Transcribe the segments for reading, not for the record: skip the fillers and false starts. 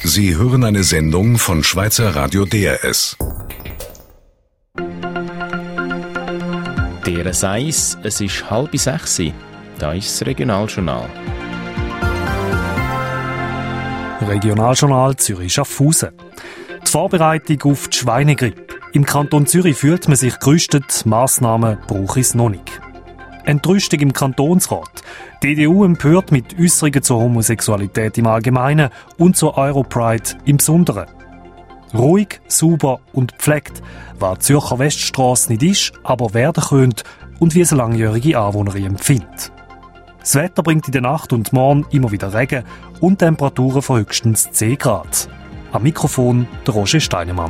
Sie hören eine Sendung von Schweizer Radio DRS. DRS 1, es ist 5:30. Da ist das Regionaljournal. Regionaljournal Zürich-Schaffhausen. Die Vorbereitung auf die Schweinegrippe. Im Kanton Zürich fühlt man sich gerüstet, Massnahmen brauche es noch nicht. Entrüstung im Kantonsrat. Die EDU empört mit Äusserungen zur Homosexualität im Allgemeinen und zur Europride im Besonderen. Ruhig, sauber und gepflegt, was die Zürcher Weststrasse nicht ist, aber werden könnte und wie es eine langjährige Anwohnerin empfindet. Das Wetter bringt in der Nacht und morgen immer wieder Regen und Temperaturen von höchstens 10 Grad. Am Mikrofon der Roger Steinemann.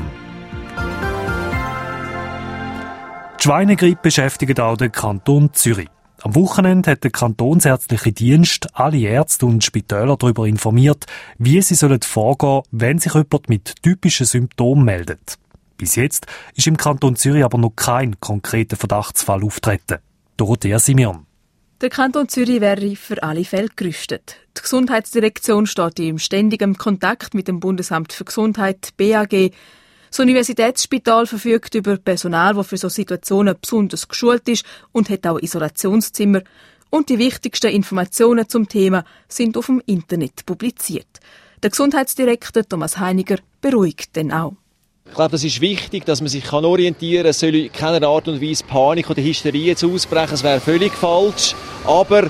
Die Schweinegrippe beschäftigt auch den Kanton Zürich. Am Wochenende hat der kantonsärztliche Dienst alle Ärzte und Spitäler darüber informiert, wie sie vorgehen sollen, wenn sich jemand mit typischen Symptomen meldet. Bis jetzt ist im Kanton Zürich aber noch kein konkreter Verdachtsfall auftreten. Dorothea Simeon. Der Kanton Zürich wäre für alle Fälle gerüstet. Die Gesundheitsdirektion steht im ständigen Kontakt mit dem Bundesamt für Gesundheit, BAG. Das Universitätsspital verfügt über Personal, das für solche Situationen besonders geschult ist und hat auch Isolationszimmer. Und die wichtigsten Informationen zum Thema sind auf dem Internet publiziert. Der Gesundheitsdirektor Thomas Heiniger beruhigt dann auch. Ich glaube, das ist wichtig, dass man sich orientieren kann. Es soll in keiner Art und Weise Panik oder Hysterie jetzt ausbrechen. Das wäre völlig falsch. Aber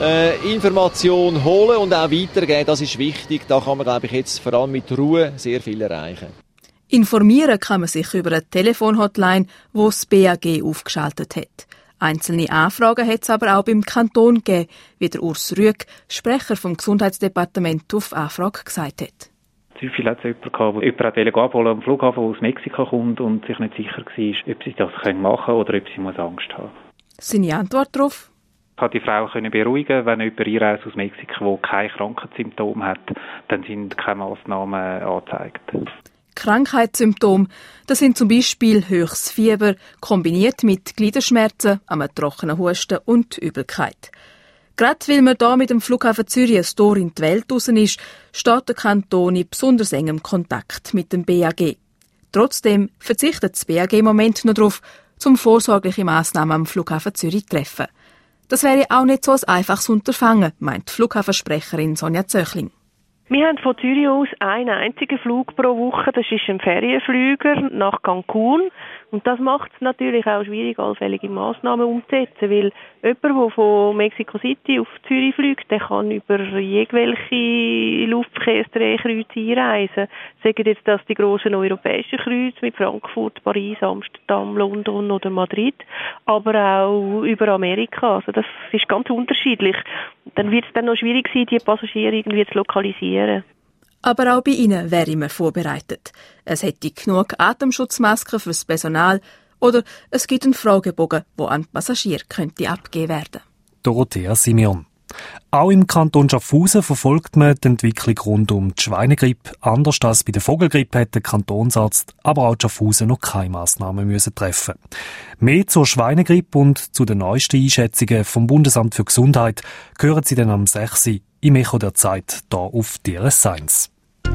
Information holen und auch weitergeben, das ist wichtig. Da kann man, glaube ich, jetzt vor allem mit Ruhe sehr viel erreichen. Informieren kann man sich über eine Telefonhotline, die das BAG aufgeschaltet hat. Einzelne Anfragen hat es aber auch beim Kanton gegeben, wie der Urs Rüegg, Sprecher vom Gesundheitsdepartement, auf Anfrage gesagt hat. Häufig hat es jemanden gehabt, der jemanden abholen am Flughafen, der aus Mexiko kommt und sich nicht sicher war, ob sie das machen können oder ob sie Angst haben muss. Seine Antwort darauf? Ich konnte die Frau beruhigen, wenn jemand einreist aus Mexiko, der keine Krankheitssymptome hat, dann sind keine Massnahmen angezeigt. Krankheitssymptome, das sind zum Beispiel höchstes Fieber, kombiniert mit Gliederschmerzen, einem trockenen Husten und Übelkeit. Gerade weil man da mit dem Flughafen Zürich ein Tor in die Welt raus ist, steht der Kanton in besonders engem Kontakt mit dem BAG. Trotzdem verzichtet das BAG im Moment noch darauf, zum vorsorgliche Massnahmen am Flughafen Zürich zu treffen. Das wäre auch nicht so ein einfaches Unterfangen, meint die Flughafensprecherin Sonja Zöchling. Wir haben von Zürich aus einen einzigen Flug pro Woche, das ist ein Ferienflüger nach Cancun. Und das macht es natürlich auch schwierig, allfällige Massnahmen umzusetzen, weil jemand, der von Mexico City auf Zürich fliegt, der kann über irgendwelche Luftverkehrsdrehkreuze einreisen. Sagen jetzt das die grossen europäischen Kreuze mit Frankfurt, Paris, Amsterdam, London oder Madrid, aber auch über Amerika. Also das ist ganz unterschiedlich. Dann wird es dann noch schwierig sein, die Passagiere irgendwie zu lokalisieren. Aber auch bei ihnen wäre man vorbereitet. Es hätte genug Atemschutzmasken fürs Personal oder es gibt einen Fragebogen, der an Passagiere könnte abgegeben werden. Dorothea Simeon. Auch im Kanton Schaffhausen verfolgt man die Entwicklung rund um die Schweinegrippe. Anders als bei der Vogelgrippe hat der Kantonsarzt, aber auch die Schaffhausen noch keine Massnahmen treffen. Mehr zur Schweinegrippe und zu den neuesten Einschätzungen vom Bundesamt für Gesundheit hören Sie dann am 6. im Echo der Zeit hier auf DRS 1.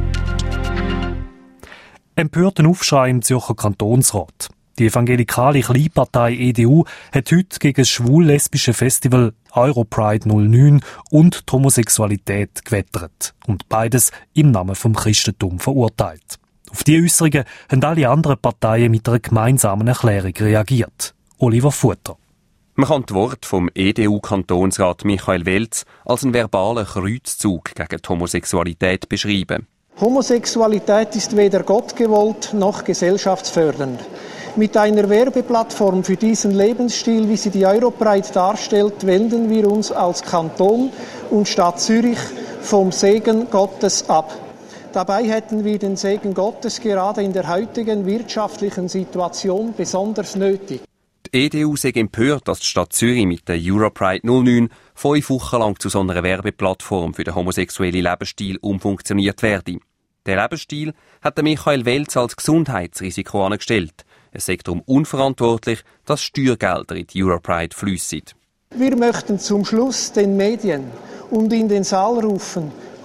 Empörten Aufschrei im Zürcher Kantonsrat. Die evangelikale Kleinpartei EDU hat heute gegen das schwul-lesbische Festival Europride 09 und die Homosexualität gewettert und beides im Namen vom Christentum verurteilt. Auf diese Äusserungen haben alle anderen Parteien mit einer gemeinsamen Erklärung reagiert. Oliver Futter. Man kann die Worte vom EDU-Kantonsrat Michael Welz als einen verbalen Kreuzzug gegen die Homosexualität beschreiben. Homosexualität ist weder Gott gewollt noch gesellschaftsfördernd. Mit einer Werbeplattform für diesen Lebensstil, wie sie die Europride darstellt, wenden wir uns als Kanton und Stadt Zürich vom Segen Gottes ab. Dabei hätten wir den Segen Gottes gerade in der heutigen wirtschaftlichen Situation besonders nötig. Die EDU sei empört, dass die Stadt Zürich mit der Europride 09 5 Wochen lang zu so einer Werbeplattform für den homosexuellen Lebensstil umfunktioniert werde. Der Lebensstil hat Michael Welz als Gesundheitsrisiko angestellt. Es sei darum unverantwortlich, dass Steuergelder in die Europride fliessen. Wir möchten zum Schluss den Medien und in den Saal rufen: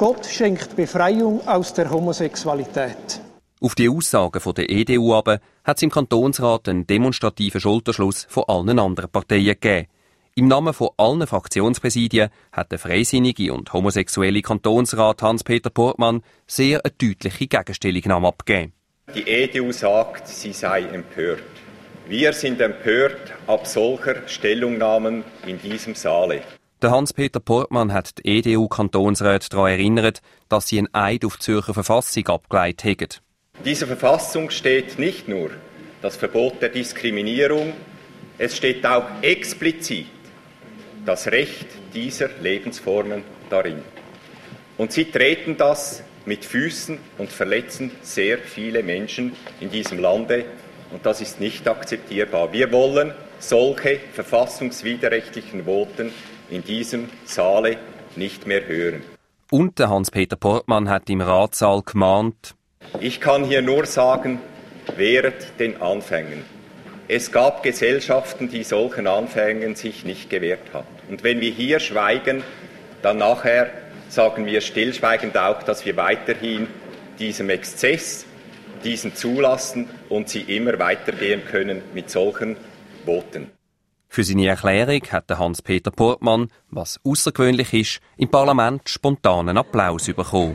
Gott schenkt Befreiung aus der Homosexualität. Auf die Aussagen der EDU aber hat es im Kantonsrat einen demonstrativen Schulterschluss von allen anderen Parteien gegeben. Im Namen von allen Fraktionspräsidien hat der freisinnige und homosexuelle Kantonsrat Hans-Peter Portmann sehr eine deutliche Gegenstellungnahme abgegeben. Die EDU sagt, sie sei empört. Wir sind empört ab solcher Stellungnahmen in diesem Saale. Der Hans-Peter Portmann hat die EDU-Kantonsräte daran erinnert, dass sie einen Eid auf die Zürcher Verfassung abgeleitet hätten. In dieser Verfassung steht nicht nur das Verbot der Diskriminierung, es steht auch explizit das Recht dieser Lebensformen darin. Und sie treten das mit Füßen und verletzen sehr viele Menschen in diesem Lande. Und das ist nicht akzeptierbar. Wir wollen solche verfassungswiderrechtlichen Voten in diesem Saale nicht mehr hören. Und der Hans-Peter Portmann hat im Ratssaal gemahnt: Ich kann hier nur sagen, wehret den Anfängen. Es gab Gesellschaften, die solchen Anfängen sich nicht gewehrt haben. Und wenn wir hier schweigen, dann nachher sagen wir stillschweigend auch, dass wir weiterhin diesem Exzess, diesen zulassen und sie immer weitergehen können mit solchen Voten. Für seine Erklärung hat der Hans-Peter Portmann, was außergewöhnlich ist, im Parlament spontanen Applaus bekommen.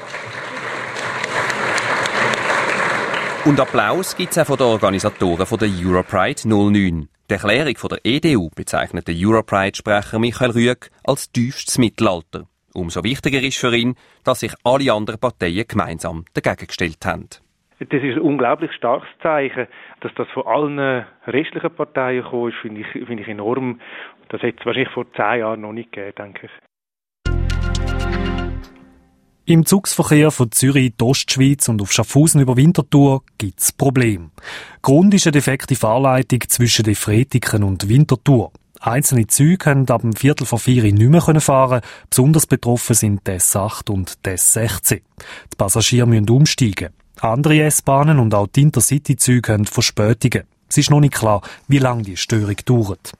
Und Applaus gibt es auch von den Organisatoren von der Europride 09. Die Erklärung von der EDU bezeichnet der Europride-Sprecher Michael Rüegg als tiefstes Mittelalter. Umso wichtiger ist für ihn, dass sich alle anderen Parteien gemeinsam dagegen gestellt haben. Das ist ein unglaublich starkes Zeichen. Dass das von allen restlichen Parteien gekommen ist, finde ich enorm. Das hätte es wahrscheinlich vor 10 Jahren noch nicht gegeben, denke ich. Im Zugsverkehr von Zürich in die Ostschweiz und auf Schaffhausen über Winterthur gibt es Probleme. Grund ist eine defekte Fahrleitung zwischen Efretiken und Winterthur. Einzelne Züge können ab dem 3:45 nicht mehr fahren. Besonders betroffen sind die S8 und die S16. Die Passagiere müssen umsteigen. Andere S-Bahnen und auch die Intercity-Züge haben Verspätungen. Es ist noch nicht klar, wie lange die Störung dauert.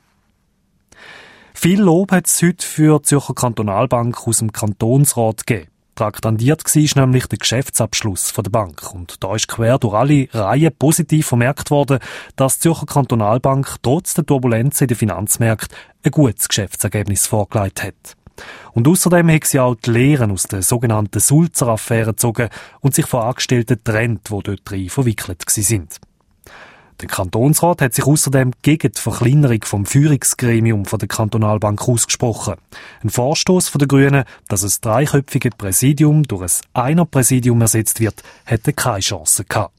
Viel Lob hat es heute für die Zürcher Kantonalbank aus dem Kantonsrat gegeben. Traktandiert war nämlich der Geschäftsabschluss der Bank. Und da ist quer durch alle Reihen positiv vermerkt worden, dass die Zürcher Kantonalbank trotz der Turbulenzen in den Finanzmärkten ein gutes Geschäftsergebnis vorgelegt hat. Und außerdem hat sie auch die Lehren aus der sogenannten Sulzer-Affäre gezogen und sich von Angestellten getrennt, die dort drin verwickelt waren. Der Kantonsrat hat sich außerdem gegen die Verkleinerung vom Führungsgremium der Kantonalbank ausgesprochen. Ein Vorstoß der Grünen, dass ein 3-köpfiges Präsidium durch ein Einer-Präsidium ersetzt wird, hätte keine Chance gehabt.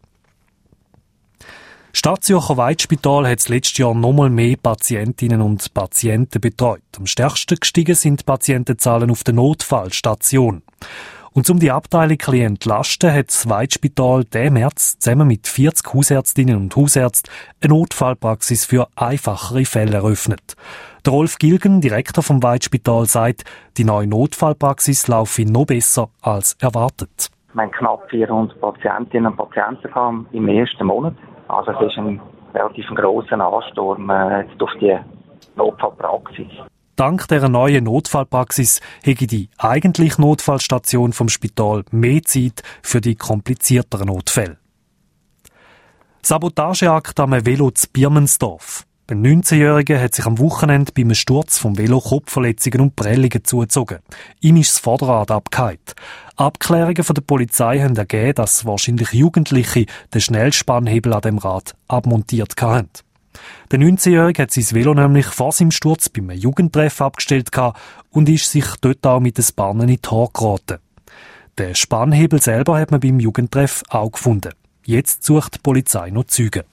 Stadtzürcher Weitspital hat letztes Jahr nochmal mehr Patientinnen und Patienten betreut. Am stärksten gestiegen sind die Patientenzahlen auf der Notfallstation. Und um die Abteilung zu entlasten, hat das Weitspital diesen März zusammen mit 40 Hausärztinnen und Hausärzten eine Notfallpraxis für einfachere Fälle eröffnet. Der Rolf Gilgen, Direktor vom Weitspital, sagt, die neue Notfallpraxis laufe noch besser als erwartet. Wir haben knapp 400 Patientinnen und Patienten im ersten Monat. Also es ist ein relativ grosser Ansturm auf die Notfallpraxis. Dank dieser neuen Notfallpraxis hätte die eigentliche Notfallstation vom Spital mehr Zeit für die komplizierteren Notfälle. Sabotageakt am Velo zu Birmensdorf. Ein 19-Jähriger hat sich am Wochenende beim Sturz vom Velo Kopfverletzungen und Prellungen zugezogen. Ihm ist das Vorderrad abgefallen. Abklärungen von der Polizei haben ergeben, dass wahrscheinlich Jugendliche den Schnellspannhebel an dem Rad abmontiert hatten. Der 19-Jährige hat sein Velo nämlich vor seinem Sturz beim Jugendtreff abgestellt und ist sich dort auch mit den Spannen in die Haare geraten. Den Spannhebel selber hat man beim Jugendtreff auch gefunden. Jetzt sucht die Polizei noch Zeugen.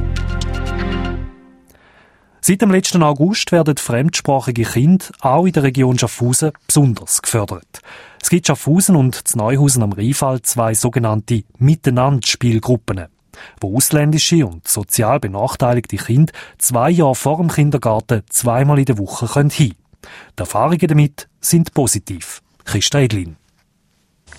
Seit dem letzten August werden fremdsprachige Kinder auch in der Region Schaffhausen besonders gefördert. Es gibt Schaffhausen und in Neuhausen am Rheinfall 2 sogenannte Miteinander-Spielgruppen, wo ausländische und sozial benachteiligte Kinder 2 Jahre vor dem Kindergarten 2-mal in der Woche hin können. Die Erfahrungen damit sind positiv. Christa Eglin.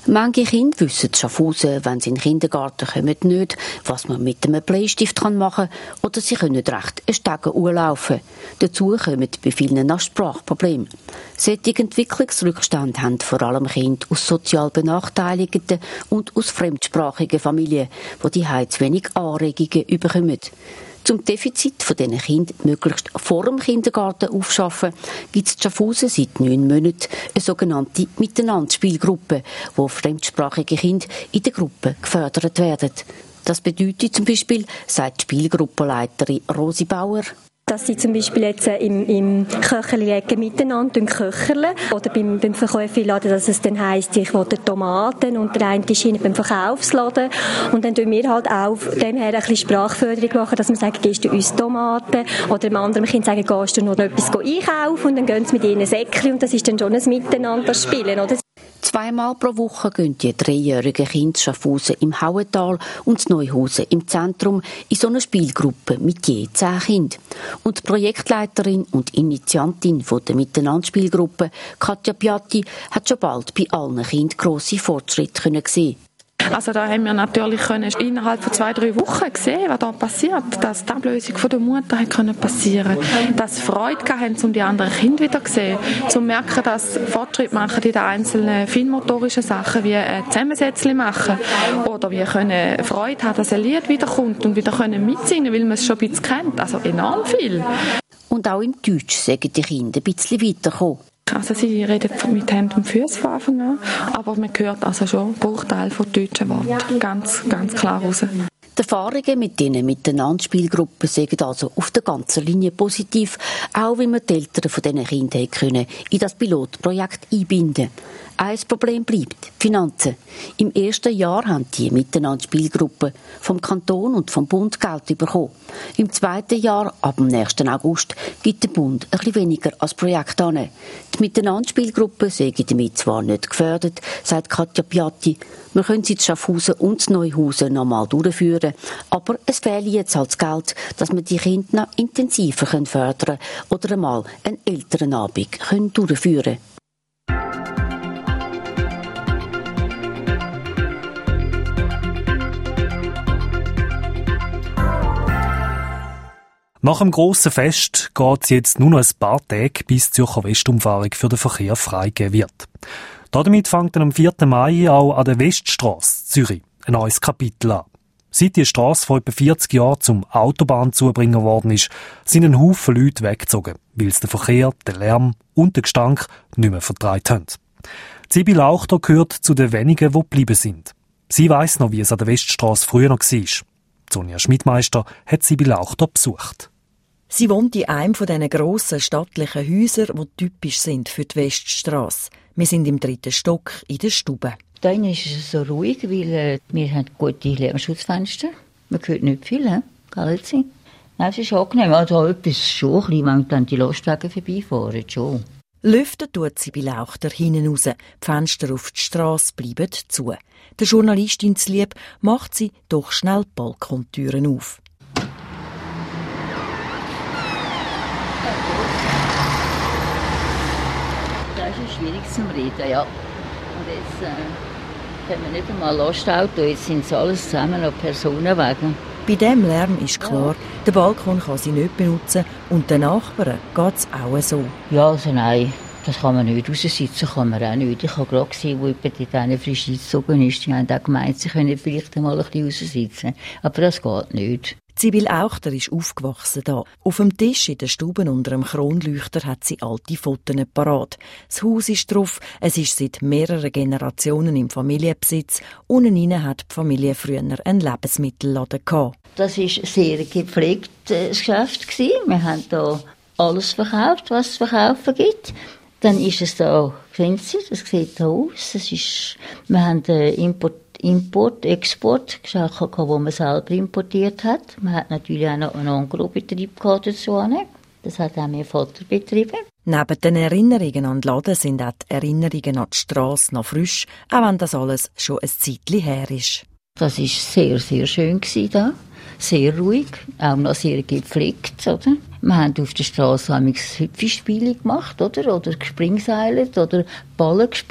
Manche Kinder wissen Schaffhausen, wenn sie in den Kindergarten kommen, nicht, was man mit einem Bleistift machen kann, oder sie können nicht recht einen Stegen laufen. Dazu kommen bei vielen noch Sprachprobleme. Solche Entwicklungsrückstände haben vor allem Kinder aus sozial benachteiligten und aus fremdsprachigen Familien, die zu wenig Anregungen bekommen. Zum Defizit von diesen Kindern möglichst vor dem Kindergarten aufschaffen, gibt es in Schaffhausen seit 9 Monaten eine sogenannte Miteinanderspielgruppe, wo fremdsprachige Kinder in der Gruppe gefördert werden. Das bedeutet zum Beispiel, sagt die Spielgruppenleiterin Rosi Bauer, dass sie zum Beispiel jetzt im Köcherli legen miteinander köcherle oder beim Verkäuferladen, dass es dann heisst, ich will Tomaten und der eine ist beim Verkaufsladen und dann tun wir halt auch dem her ein bisschen Sprachförderung machen, dass wir sagen, gehst du uns Tomaten oder dem anderen Kind sagen, gehst du noch etwas einkaufen und dann gehen sie mit ihnen Säckchen und das ist dann schon ein Miteinander-Spielen, oder? 2-mal pro Woche gehen die 3-jährigen Kinder Schaffhausen im Hauental und in Neuhausen im Zentrum in so einer Spielgruppe mit je 10 Kindern. Und die Projektleiterin und Initiantin der Miteinanderspielgruppe, Katja Piatti, hat schon bald bei allen Kindern grosse Fortschritte sehen. Also da haben wir natürlich innerhalb von 2-3 Wochen gesehen, was da passiert, dass die Ablösung von der Mutter passieren konnte, dass sie Freude haben, um die anderen Kinder wieder zu sehen, zu merken, dass Fortschritte machen in den einzelnen feinmotorischen Sachen, wie Zusammensetzchen machen oder wie können Freude haben, dass ein Lied wiederkommt und wieder können mitsingen, weil man es schon ein bisschen kennt. Also enorm viel. Und auch im Deutsch sagen die Kinder ein bisschen weiterkommen. Also sie reden mit Händen und Füßen von Anfang an, aber man hört also schon einen Bruchteil von deutschen Worten ganz klar raus. Die Erfahrungen mit diesen Miteinanderspielgruppen sind also auf der ganzen Linie positiv, auch wenn wir die Eltern von diesen Kindern können in das Pilotprojekt einbinden. Ein Problem bleibt, die Finanzen. Im ersten Jahr haben die Miteinanderspielgruppen vom Kanton und vom Bund Geld bekommen. Im zweiten Jahr, ab dem nächsten August, gibt der Bund ein bisschen weniger als Projekt an. Die Miteinanderspielgruppen sind damit zwar nicht gefördert, sagt Katja Piatti. Wir können sie in Schaffhausen und in Neuhausen noch mal durchführen, aber es fehlt jetzt halt das Geld, dass wir die Kinder noch intensiver fördern können oder einmal einen Elternabend durchführen können. Nach dem grossen Fest geht es jetzt nur noch ein paar Tage, bis die Zürcher Westumfahrung für den Verkehr freigegeben wird. Damit fängt dann am 4. Mai auch an der Weststrasse Zürich ein neues Kapitel an. Seit die Strasse vor etwa 40 Jahren zum Autobahnzubringer worden ist, sind ein Haufen Leute weggezogen, weil sie den Verkehr, den Lärm und den Gestank nicht mehr vertragen haben. Sibylle Lauchter gehört zu den wenigen, die geblieben sind. Sie weiss noch, wie es an der Weststrasse früher noch war. Sonja Schmidmeister hat Sibylle Lauchter besucht. Sie wohnt in einem von diesen grossen, stattlichen Häusern, die typisch sind für die Weststrasse. Wir sind im 3. Stock in der Stube. Da ist es so ruhig, weil wir haben gute Lärmschutzfenster. Man hört nicht viel, Nein, es ist angenehm. Also etwas schon, wenn dann die Lastwagen vorbeifahren, schon. Lüften tut Sibylle Lauchter hinten raus. Die Fenster auf die Strasse bleiben zu. Der Journalistin zulieb macht sie doch schnell die Balkontüren auf. Das ist schwierig zum Reden, ja. Und jetzt haben wir nicht einmal Lastauto, jetzt sind es alles zusammen noch Personenwagen. Bei diesem Lärm ist klar, der Balkon kann sie nicht benutzen und den Nachbarn geht es auch so. Ja, also nein, das kann man nicht raussitzen, kann man auch nicht. Ich habe gerade gesehen, wo jemand in diesen frisch eingezogen ist, die haben auch gemeint, sie können vielleicht einmal ein bisschen raussitzen. Aber das geht nicht. Sibylle Lauchter ist aufgewachsen da. Auf dem Tisch in der Stube unter dem Kronleuchter hat sie alte Fotos parat. Das Haus ist drauf, es ist seit mehreren Generationen im Familienbesitz. Unten rein hat die Familie früher einen Lebensmittelladen gehabt. Das war ein sehr gepflegtes Geschäft. Wir haben hier alles verkauft, was es zu verkaufen gibt. Dann ist es da, sehen Sie, das sieht da aus. Wir haben Import, Export, wo man selber importiert hat. Man hat natürlich auch noch einen Agrobetrieb dazu. Das hat auch mein Vater betrieben. Neben den Erinnerungen an den Laden sind auch die Erinnerungen an die Strasse noch frisch, auch wenn das alles schon ein Zeitchen her ist. Das war sehr, sehr schön da. Sehr ruhig, auch noch sehr gepflegt. Oder? Wir haben auf der Strasse Hüpfspiele gemacht oder gespringseilt oder Ballen gespielt.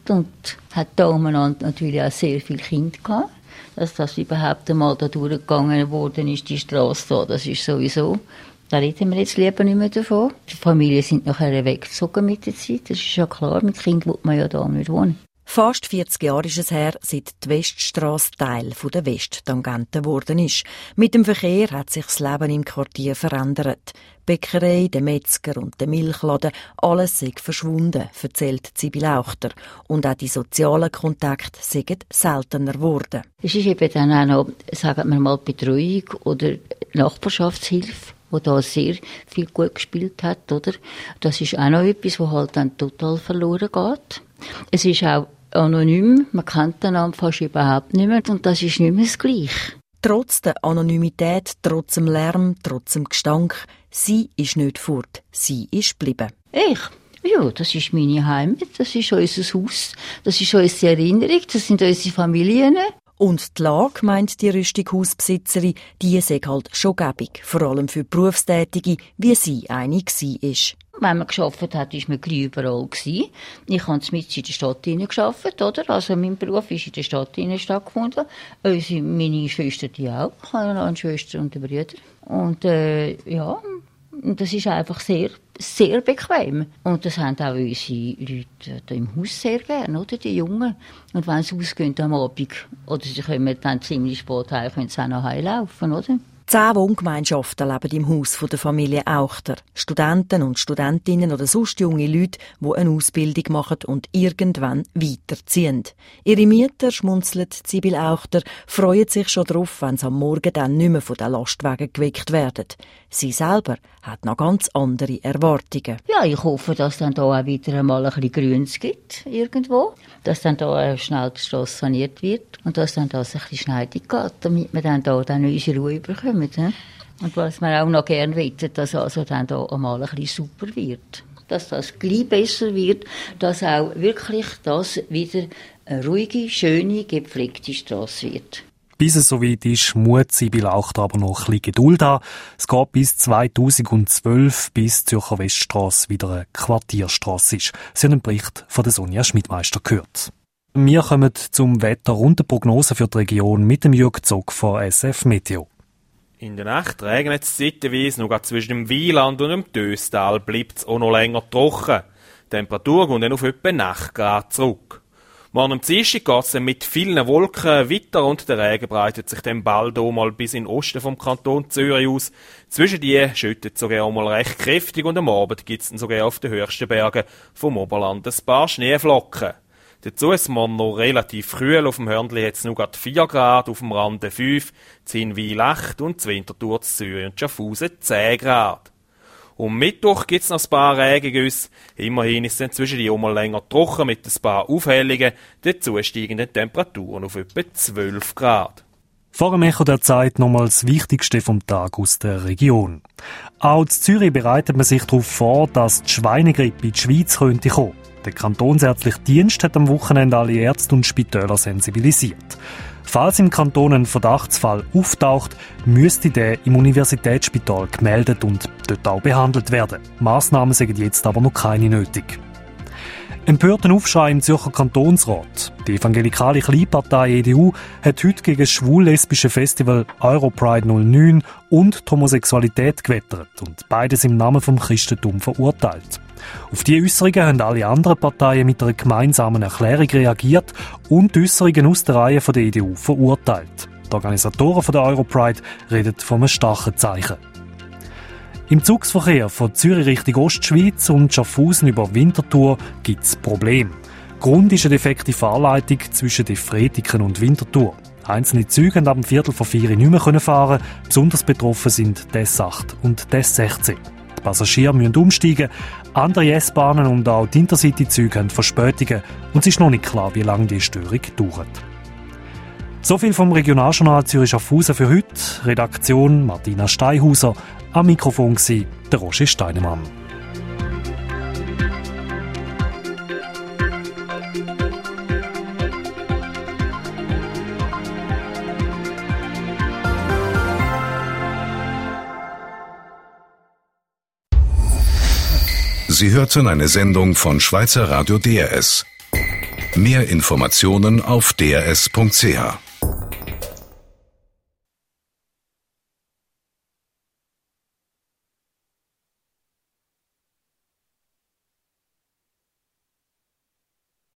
und hat da umeinander natürlich auch sehr viele Kinder gehabt. Dass das überhaupt einmal da durchgegangen worden ist, die Strasse da, das ist sowieso, da reden wir jetzt lieber nicht mehr davon. Die Familien sind nachher weggezogen mit der Zeit, das ist ja klar, mit Kind will man ja da nicht wohnen. Fast 40 Jahre ist es her, seit die Weststrasse Teil der Westtangente geworden ist. Mit dem Verkehr hat sich das Leben im Quartier verändert. Die Bäckerei, der Metzger und der Milchladen, alles sei verschwunden, erzählt Sibyl Auchter. Und auch die sozialen Kontakte sind seltener geworden. Es ist eben dann auch noch, sagen wir mal, Betreuung oder Nachbarschaftshilfe, wo da sehr viel gut gespielt hat, oder? Das ist auch noch etwas, was halt dann total verloren geht. Es ist auch anonym, man kennt den Namen fast überhaupt nicht mehr und das ist nicht mehr das Gleiche. Trotz der Anonymität, trotz dem Lärm, trotz dem Gestank, sie ist nicht fort, sie ist geblieben. Ich? Ja, das ist meine Heimat, das ist unser Haus, das ist unsere Erinnerung, das sind unsere Familien. Und die Lage, meint die Rüstighausbesitzerin, die sei halt schon gäbig, vor allem für Berufstätige, wie sie eine war. Wenn man gearbeitet hat, war man gleich überall. Ich habe mit in der Stadt gearbeitet, oder? Also mein Beruf ist in der Stadt stattgefunden. Meine Schwester, die auch. Ich habe eine Schwester und einen Bruder. Und ja, das ist einfach sehr, sehr bequem. Und das haben auch unsere Leute im Haus sehr gern, oder? Die Jungen. Und wenn sie ausgehen am Abend, oder sie kommen dann ziemlich spät heim, können sie auch noch heimlaufen, oder? 10 Wohngemeinschaften leben im Haus der Familie Auchter. Studenten und Studentinnen oder sonst junge Leute, die eine Ausbildung machen und irgendwann weiterziehen. Ihre Mieter, schmunzelt Sibyl Auchter, freuen sich schon darauf, wenn sie am Morgen dann nicht mehr von den Lastwagen geweckt werden. Sie selber hat noch ganz andere Erwartungen. Ja, ich hoffe, dass dann da auch wieder einmal ein bisschen Grüns gibt, irgendwo. Dass dann da schnell die Strasse saniert wird und dass dann das ein bisschen schneidig geht, damit wir dann da unsere Ruhe bekommen. Und was wir auch noch gerne wollen, dass also dann da einmal ein bisschen super wird. Dass das gleich besser wird, dass auch wirklich das wieder eine ruhige, schöne, gepflegte Strasse wird. Bis es soweit ist, muss Sibyl Auchter aber noch ein bisschen Geduld haben. Es geht bis 2012, bis die Zürcher Weststrasse wieder eine Quartierstrasse ist. Sie haben einen Bericht von der Sonja Schmidmeister gehört. Wir kommen zum Wetter und der Prognose für die Region mit dem Jürg Zog von SF Meteo. In der Nacht regnet es zeitweise, nur zwischen dem Wieland und dem Töstal bleibt es auch noch länger trocken. Die Temperatur geht dann auf etwa 8 Grad zurück. Morgen am Dienstag geht es mit vielen Wolken weiter und der Regen breitet sich dann bald auch mal bis in den Osten vom Kanton Zürich aus. Zwischen die schüttet es sogar auch mal recht kräftig und am Abend gibt es dann sogar auf den höchsten Bergen vom Oberland ein paar Schneeflocken. Dazu ist es noch relativ kühl. Auf dem Hörnli hat es nur 4 Grad, auf dem Rande 5, in Hinwil 8 und in Winterthur, Zürich und Schaffhausen 10 Grad. Um Mittwoch gibt es noch ein paar Regengüsse. Immerhin ist es inzwischen die mal länger trocken mit ein paar Aufhellungen, dazu steigenden Temperaturen auf etwa 12 Grad. Vor dem Echo der Zeit nochmal das Wichtigste vom Tag aus der Region. Auch in Zürich bereitet man sich darauf vor, dass die Schweinegrippe in die Schweiz könnte kommen. Der Kantonsärztliche Dienst hat am Wochenende alle Ärzte und Spitäler sensibilisiert. Falls im Kanton ein Verdachtsfall auftaucht, müsste der im Universitätsspital gemeldet und dort auch behandelt werden. Massnahmen sind jetzt aber noch keine nötig. Empörten Aufschrei im Zürcher Kantonsrat. Die evangelikale Kleinpartei EDU hat heute gegen das schwul-lesbische Festival Europride 09 und die Homosexualität gewettert und beides im Namen vom Christentum verurteilt. Auf diese Äusserungen haben alle anderen Parteien mit einer gemeinsamen Erklärung reagiert und die Äusserungen aus der Reihe der EDU verurteilt. Die Organisatoren der Europride reden von einem starken Zeichen. Im Zugsverkehr von Zürich Richtung Ostschweiz und Schaffhausen über Winterthur gibt es Probleme. Grund ist eine defekte Fahrleitung zwischen Efretiken und Winterthur. Einzelne Züge haben ab dem 3:45 nicht mehr fahren. Besonders betroffen sind die S8 und die S16. Die Passagiere müssen umsteigen. Andere S-Bahnen und auch die Intercity-Züge haben Verspätungen und es ist noch nicht klar, wie lange die Störung dauert. So viel vom Regionaljournal Zürich-Schaffhausen für heute. Redaktion Martina Steinhauser. Am Mikrofon war der Roger Steinemann. Sie hörten eine Sendung von Schweizer Radio DRS. Mehr Informationen auf drs.ch.